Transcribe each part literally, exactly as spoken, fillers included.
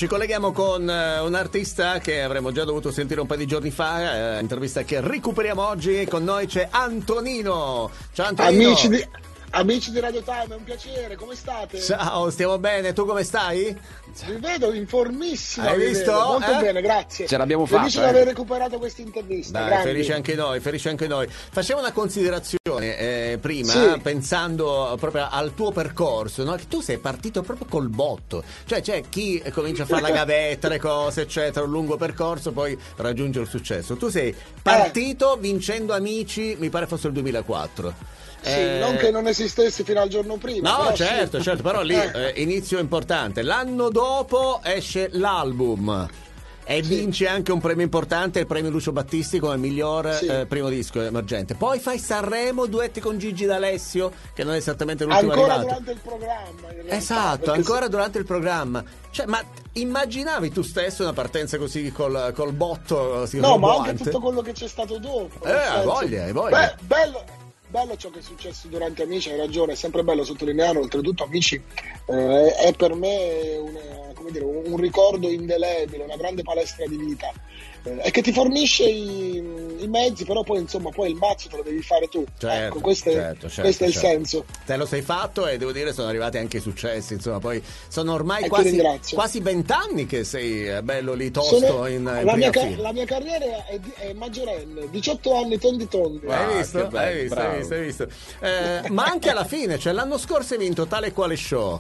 ci colleghiamo con eh, un artista che avremmo già dovuto sentire un paio di giorni fa, eh, intervista che recuperiamo oggi. Con noi c'è Antonino. Ciao Antonino. Amici di, amici di Radio Time, è un piacere, come state? Ciao, stiamo bene, tu come stai? Vi vedo informissimo. Hai visto? Vedo. Molto eh? bene, grazie. Ce l'abbiamo fatta. Felice di eh. aver recuperato questa intervista. Dai, grandi. felice anche noi, felice anche noi. Facevo una considerazione eh, prima, Sì. pensando proprio al tuo percorso, no? Che tu sei partito proprio col botto. Cioè c'è chi comincia a fare la gavetta, le cose, eccetera, un lungo percorso, poi raggiunge il successo. Tu sei partito eh. vincendo Amici, mi pare fosse il duemilaquattro. Sì, eh... non che non esistesse fino al giorno prima. No, però certo, sì. certo, però lì eh, inizio importante. L'anno dopo esce l'album e Sì. vince anche un premio importante, il premio Lucio Battisti come miglior Sì. eh, primo disco emergente. Poi fai Sanremo, duetti con Gigi D'Alessio, che non è esattamente l'ultimo Ancora arrivato. durante il programma. in realtà, Esatto, perché ancora se- durante il programma. Cioè, ma immaginavi tu stesso una partenza così col, col botto? Così No, ma roboante? anche tutto quello che c'è stato dopo. Eh, nel hai senso- voglia, hai voglia. Beh, bello, bello ciò che è successo durante Amici, hai ragione, è sempre bello sottolinearlo. Oltretutto Amici eh, è per me una- come dire, un, un ricordo indelebile, una grande palestra di vita. Eh, e che ti fornisce i, i mezzi, però poi insomma poi il mazzo te lo devi fare tu. Certo, ecco, questo è, certo, certo, questo è il certo. senso. Te lo sei fatto e devo dire sono arrivati anche i successi, insomma, poi sono ormai E ti quasi, ringrazio. quasi vent'anni che sei eh, bello lì tosto Sono- in, in la, prima mia, ca- fila. la mia carriera è, di- è maggiorenne, diciotto anni tondi tondi. Ah, Hai visto? che bello, hai visto, bravo. hai visto, hai visto. Eh, ma anche alla fine, cioè l'anno scorso hai vinto Tale e Quale Show.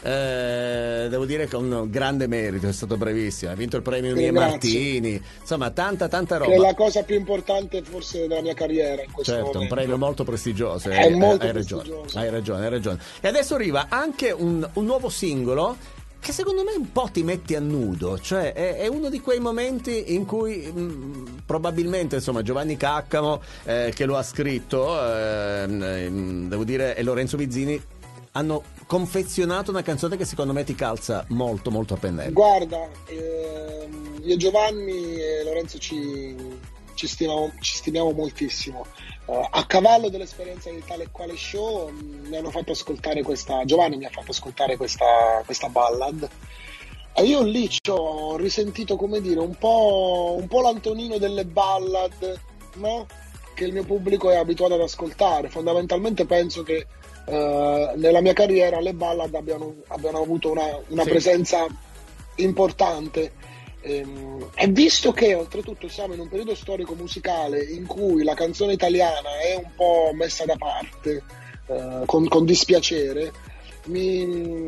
Eh, devo dire che un grande merito, è stato brevissimo. Ha vinto il premio Ti Mie ringrazio. Martini, insomma, tanta, tanta Che è roba. la cosa più importante forse della mia carriera in questo Certo, un momento. premio molto prestigioso. È hai, molto hai ragione, prestigioso. hai ragione, hai ragione. E adesso arriva anche un, un nuovo singolo che secondo me un po' ti metti a nudo, cioè è, è uno di quei momenti in cui mh, probabilmente insomma Giovanni Caccamo eh, che lo ha scritto, eh, mh, devo dire, e Lorenzo Vizzini hanno confezionato una canzone che secondo me ti calza molto molto a pennello. Guarda, ehm, io Giovanni e Lorenzo ci, ci, stimiamo, ci stimiamo moltissimo. Eh, a cavallo dell'esperienza di Tale e Quale Show mh, mi hanno fatto ascoltare questa, Giovanni mi ha fatto ascoltare questa, questa ballad e io lì ci ho risentito, come dire, un po', un po' l'Antonino delle ballad, no? Che il mio pubblico è abituato ad ascoltare. Fondamentalmente penso che eh, nella mia carriera le ballad abbiano, abbiano avuto una, una Sì. presenza importante. Ehm, E visto che oltretutto siamo in un periodo storico musicale in cui la canzone italiana è un po' messa da parte, eh, con, con dispiacere, mi,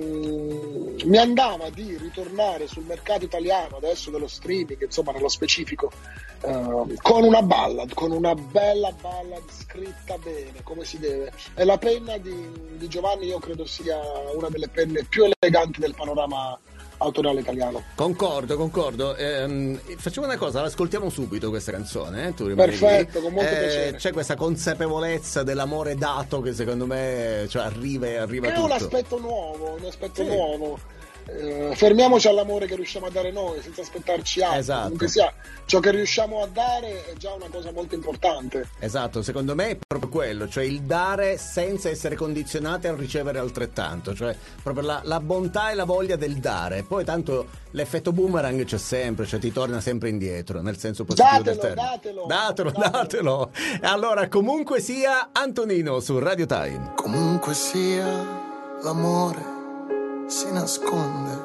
mi andava di ritornare sul mercato italiano adesso dello streaming, insomma nello specifico, eh, con una ballad, con una bella ballad scritta bene, come si deve. E la penna di, di Giovanni io credo sia una delle penne più eleganti del panorama autorale italiano. Concordo, concordo. Ehm, facciamo una cosa, l'ascoltiamo subito questa canzone. Eh? Tu rimani Perfetto, lì. con molto Eh, piacere. C'è questa consapevolezza dell'amore dato che secondo me cioè, arriva e arriva È tutto. un aspetto nuovo, un aspetto Sì. nuovo. Eh, fermiamoci all'amore che riusciamo a dare noi senza aspettarci altro. Esatto. Comunque sia, ciò che riusciamo a dare è già una cosa molto importante. Esatto, secondo me è proprio quello, cioè il dare senza essere condizionati a ricevere altrettanto, cioè proprio la, la bontà e la voglia del dare. Poi tanto l'effetto boomerang c'è sempre, cioè ti torna sempre indietro, nel senso positivo del Datelo, termine. datelo, datelo, datelo. datelo. Allora, comunque sia, Antonino su Radio Time. Comunque sia, l'amore si nasconde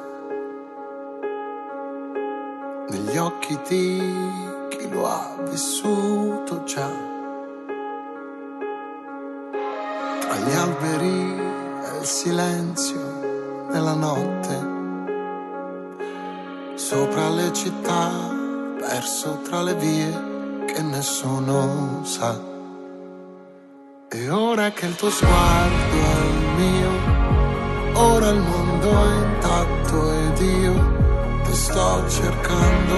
negli occhi di chi lo ha vissuto già. Tra gli alberi e il silenzio della notte, sopra le città, perso tra le vie che nessuno sa. E ora che il tuo sguardo è il mio, ora il mondo è intatto ed io ti sto cercando,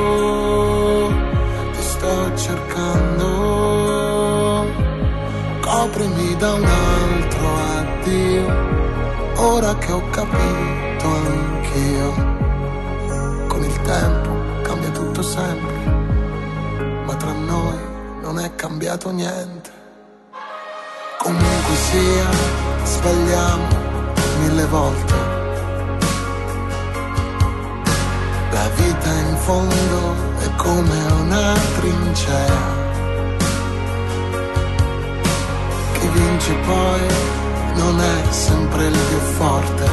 ti sto cercando. Coprimi da un altro addio, ora che ho capito anch'io. Con il tempo cambia tutto sempre, ma tra noi non è cambiato niente. Comunque sia, sbagliamo mille volte, La vita in fondo è come una trincea, chi vince poi non è sempre il più forte.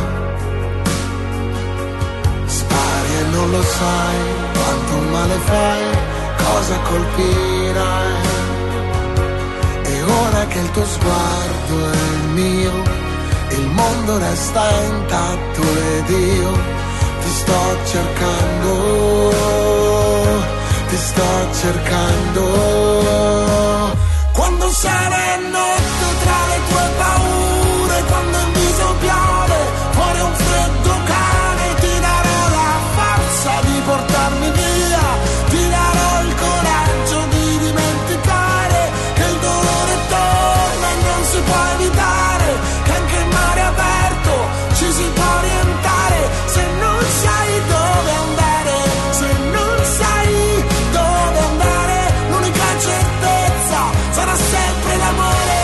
Spari e non lo sai quanto male fai, cosa colpirai. E ora che il tuo sguardo è il mio, il mondo resta intatto ed io ti sto cercando, ti sto cercando. Quando sarà notte tra le tue paure, quando il viso piove, fuori un freddo cane, ti darò la forza di portarmi via, ti darò il coraggio di dimenticare che il dolore torna e non si può evitare, che anche il mare aperto ci si può orientare, se non sai dove andare, se non sai dove andare, l'unica certezza sarà sempre l'amore.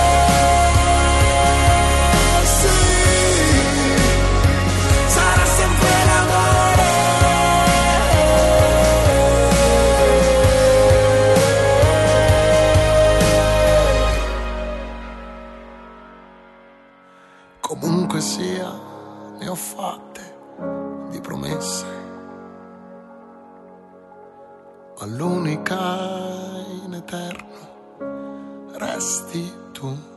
Sì, sarà sempre l'amore. Comunque sia, ne ho fatte di promesse, ma l'unica in eterno resti tu.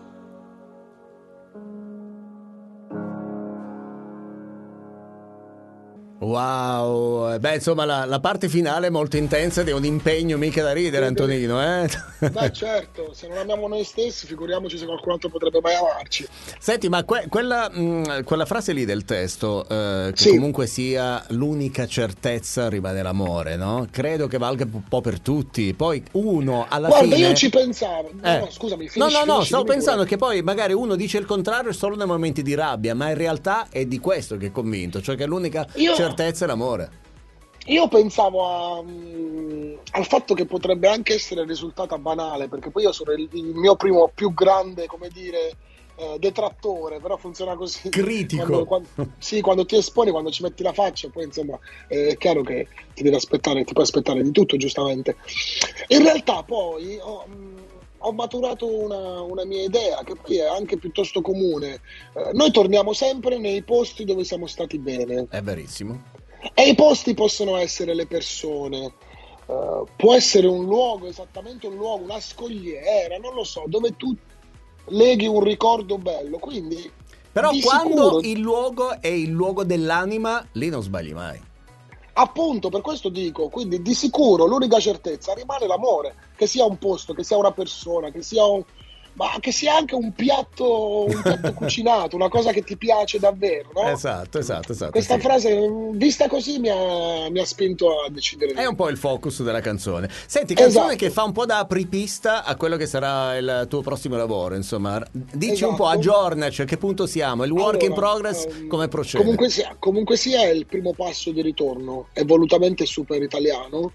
Wow, beh insomma la, la parte finale è molto intensa ed è un impegno mica da ridere, Antonino, eh? Beh certo, se non amiamo noi stessi figuriamoci se qualcun altro potrebbe mai amarci. Senti, ma que- quella, mh, quella frase lì del testo, eh, che Sì. comunque sia l'unica certezza rimane l'amore, no? Credo che valga un po' per tutti. Poi uno alla Guarda, fine... io ci pensavo. No, Eh. no, scusami, No, finisci, no, no, finisci, stavo dimmi pensando pure. che poi magari uno dice il contrario solo nei momenti di rabbia, ma in realtà è di questo che è convinto, cioè che l'unica Io- certezza è l'amore. Io pensavo a, mm, al fatto che potrebbe anche essere risultata banale, perché poi io sono il, il mio primo più grande, come dire, eh, detrattore, però funziona così. Critico. Quando, quando- sì, quando ti esponi, quando ci metti la faccia, poi insomma eh, è chiaro che ti devi aspettare, ti puoi aspettare di tutto, giustamente. In realtà poi ho, mm, ho maturato una, una mia idea, che poi è anche piuttosto comune. Eh, noi torniamo sempre nei posti dove siamo stati bene. È verissimo. E i posti possono essere le persone, eh, può essere un luogo, esattamente un luogo, una scogliera, non lo so, dove tu leghi un ricordo bello. Quindi, Però di quando sicuro, il luogo è il luogo dell'anima, lì non sbagli mai. appunto, per questo dico, quindi di sicuro l'unica certezza rimane l'amore, che sia un posto, che sia una persona, che sia un, ma che sia anche un piatto, un piatto cucinato, una cosa che ti piace davvero, no? Esatto, esatto, esatto. Questa sì. frase, vista così, mi ha, mi ha spinto a decidere. È un po' il focus della canzone. Senti, canzone Esatto. che fa un po' da apripista a quello che sarà il tuo prossimo lavoro, insomma. Dici Esatto. un po', aggiornaci, a che punto siamo? Il work in Allora, progress ehm, come procede? Comunque sia, comunque sia è il primo passo di ritorno, è volutamente super italiano.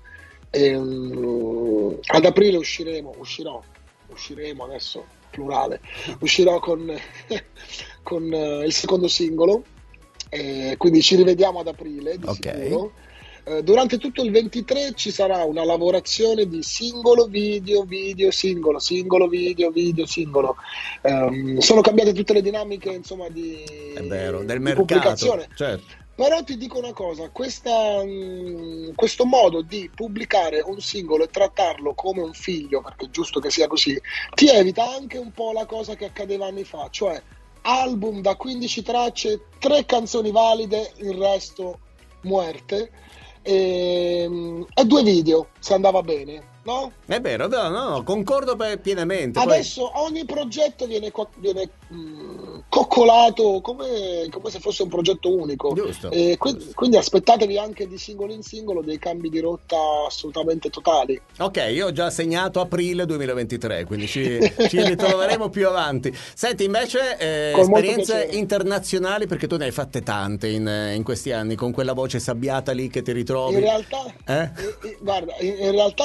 Ehm, ad aprile usciremo, uscirò, usciremo adesso, plurale, uscirò con, con eh, il secondo singolo, eh, quindi ci rivediamo ad aprile di Ok. sicuro. Eh, durante tutto il ventitré ci sarà una lavorazione di singolo video, video, singolo, singolo, video, video, singolo. Ehm, sono cambiate tutte le dinamiche, insomma, di, È vero, del di mercato. pubblicazione. Certo. Però ti dico una cosa, questa, mh, questo modo di pubblicare un singolo e trattarlo come un figlio, perché è giusto che sia così, ti evita anche un po' la cosa che accadeva anni fa, cioè album da quindici tracce, tre canzoni valide, il resto muerte, e, e due video, se andava bene, no? È vero, no, no, concordo pe- pienamente. Poi- Adesso ogni progetto viene, co- viene mh, coccolato come, come se fosse un progetto unico. Giusto. E qui- quindi aspettatevi anche di singolo in singolo dei cambi di rotta assolutamente totali. Ok, io ho già segnato aprile duemilaventitré, quindi ci, ci ritroveremo più avanti. Senti, invece, eh, Con molto esperienze piacere. internazionali, perché tu ne hai fatte tante in, in questi anni, con quella voce sabbiata lì che ti ritrovi. In realtà, Eh? eh, eh, guarda, in, in realtà io sono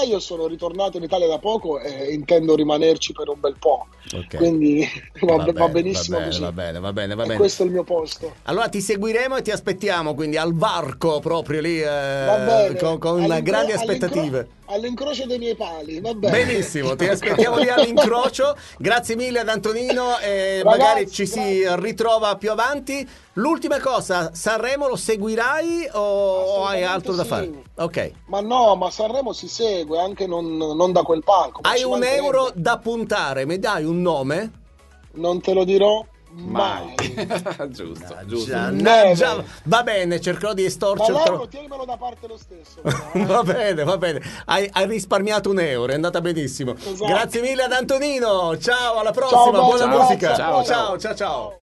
ritornato in Italia da poco e intendo rimanerci per un bel po'. Okay. Quindi va, va, va bene, benissimo va bene, così. Va bene, va bene, va bene. E questo è il mio posto. Allora ti seguiremo e ti aspettiamo quindi al varco proprio lì, eh, Va bene. con, con grandi aspettative. All'incro- all'incrocio dei miei pali, va bene. Benissimo, ti aspettiamo lì all'incrocio. Grazie mille ad Antonino e Ragazzi, magari ci si grazie. ritrova più avanti. L'ultima cosa, Sanremo lo seguirai o, o hai altro da sì. fare? Ok. Ma no, ma Sanremo si segue anche non, non da quel palco. ma Hai ci un mancherebbe. euro da puntare, mi dai un nome? Non te lo dirò Mai. mai. Giusto, Già, giusto. na- già- va bene, cercherò di Ma estorcerlo. Lauro, tienimelo da parte lo stesso. però, eh. Va bene, va bene. Hai, hai risparmiato un euro, è andata benissimo. Esatto. Grazie mille ad Antonino. Ciao, alla prossima, Ciao, buona Mario, musica. grazie, Ciao, ciao, ciao, ciao.